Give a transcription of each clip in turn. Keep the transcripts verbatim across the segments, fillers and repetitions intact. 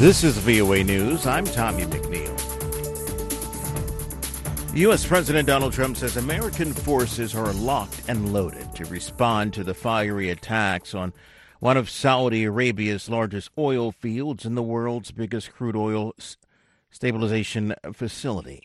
This is V O A News. I'm Tommy McNeil. U S. President Donald Trump says American forces are locked and loaded to respond to the fiery attacks on one of Saudi Arabia's largest oil fields and the world's biggest crude oil stabilization facility.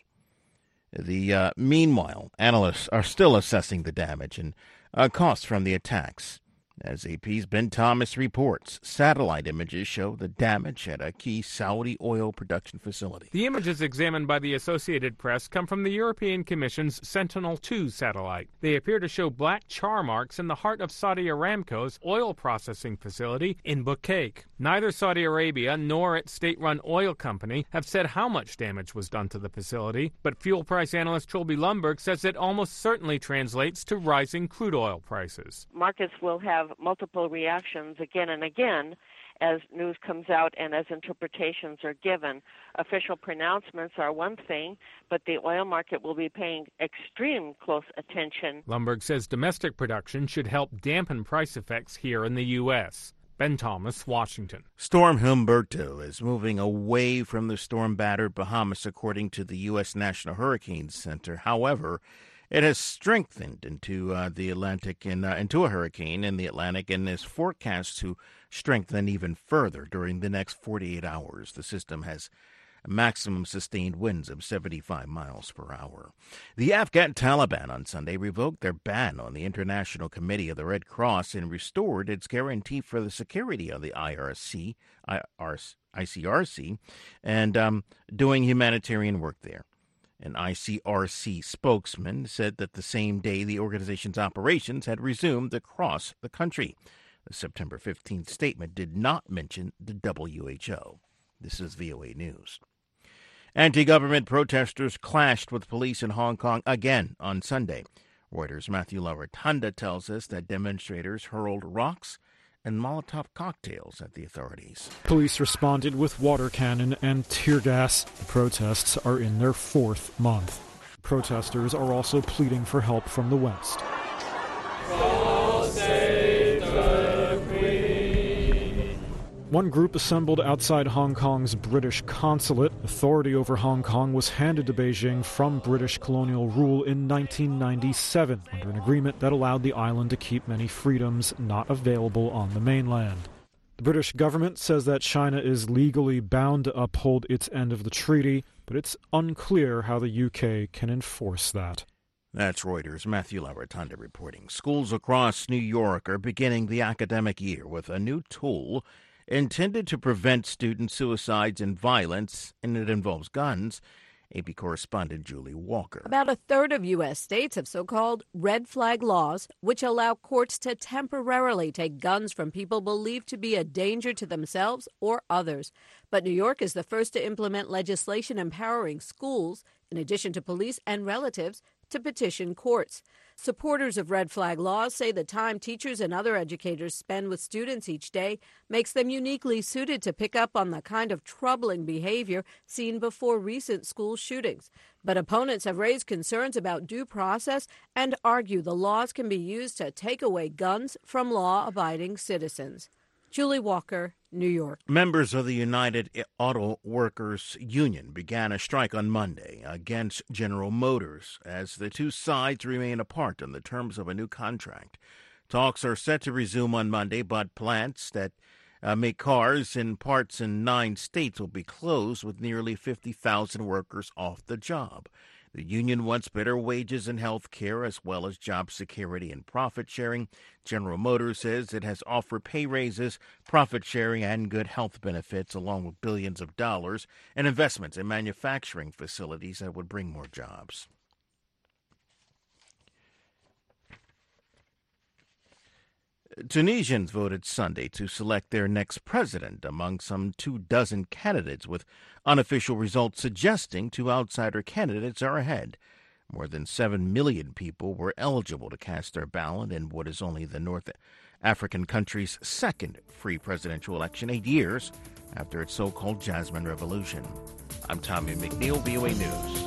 The uh, meanwhile, analysts are still assessing the damage and uh, costs from the attacks. As A P's Ben Thomas reports, satellite images show the damage at a key Saudi oil production facility. The images examined by the Associated Press come from the European Commission's Sentinel two satellite. They appear to show black char marks in the heart of Saudi Aramco's oil processing facility in Bukaik. Neither Saudi Arabia nor its state-run oil company have said how much damage was done to the facility, but fuel price analyst Trilby Lundberg says it almost certainly translates to rising crude oil prices. Markets will have multiple reactions again and again as news comes out and as interpretations are given. Official pronouncements are one thing, but the oil market will be paying extreme close attention. Lundberg says domestic production should help dampen price effects here in the U S. Ben Thomas, Washington. Storm Humberto is moving away from the storm-battered Bahamas, according to the U S. National Hurricane Center. However, it has strengthened into uh, the Atlantic and uh, into a hurricane in the Atlantic and is forecast to strengthen even further during the next forty-eight hours. The system has maximum sustained winds of seventy-five miles per hour. The Afghan Taliban on Sunday revoked their ban on the International Committee of the Red Cross and restored its guarantee for the security of the I R C, I C R C, and um, doing humanitarian work there. An I C R C spokesman said that the same day the organization's operations had resumed across the country. The September fifteenth statement did not mention the W H O. This is V O A News. Anti-government protesters clashed with police in Hong Kong again on Sunday. Reuters' Matthew Laratanda tells us that demonstrators hurled rocks and Molotov cocktails at the authorities. Police responded with water cannon and tear gas. The protests are in their fourth month. Protesters are also pleading for help from the West. One group assembled outside Hong Kong's British consulate. Authority over Hong Kong was handed to Beijing from British colonial rule in nineteen ninety-seven under an agreement that allowed the island to keep many freedoms not available on the mainland. The British government says that China is legally bound to uphold its end of the treaty, but it's unclear how the U K can enforce that. That's Reuters' Matthew Laratanda reporting. Schools across New York are beginning the academic year with a new tool intended to prevent student suicides and violence, and it involves guns. A P correspondent Julie Walker. About a third of U S states have so-called red flag laws, which allow courts to temporarily take guns from people believed to be a danger to themselves or others. But New York is the first to implement legislation empowering schools, in addition to police and relatives, to petition courts. Supporters of red flag laws say the time teachers and other educators spend with students each day makes them uniquely suited to pick up on the kind of troubling behavior seen before recent school shootings. But opponents have raised concerns about due process and argue the laws can be used to take away guns from law-abiding citizens. Julie Walker, New York. Members of the United Auto Workers Union began a strike on Monday against General Motors as the two sides remain apart on the terms of a new contract. Talks are set to resume on Monday, but plants that uh, make cars and parts in nine states will be closed with nearly fifty thousand workers off the job. The union wants better wages and health care, as well as job security and profit sharing. General Motors says it has offered pay raises, profit sharing, and good health benefits, along with billions of dollars and investments in manufacturing facilities that would bring more jobs. Tunisians voted Sunday to select their next president among some two dozen candidates, with unofficial results suggesting two outsider candidates are ahead. More than seven million people were eligible to cast their ballot in what is only the North African country's second free presidential election, eight years after its so-called Jasmine Revolution. I'm Tommy McNeil, V O A News.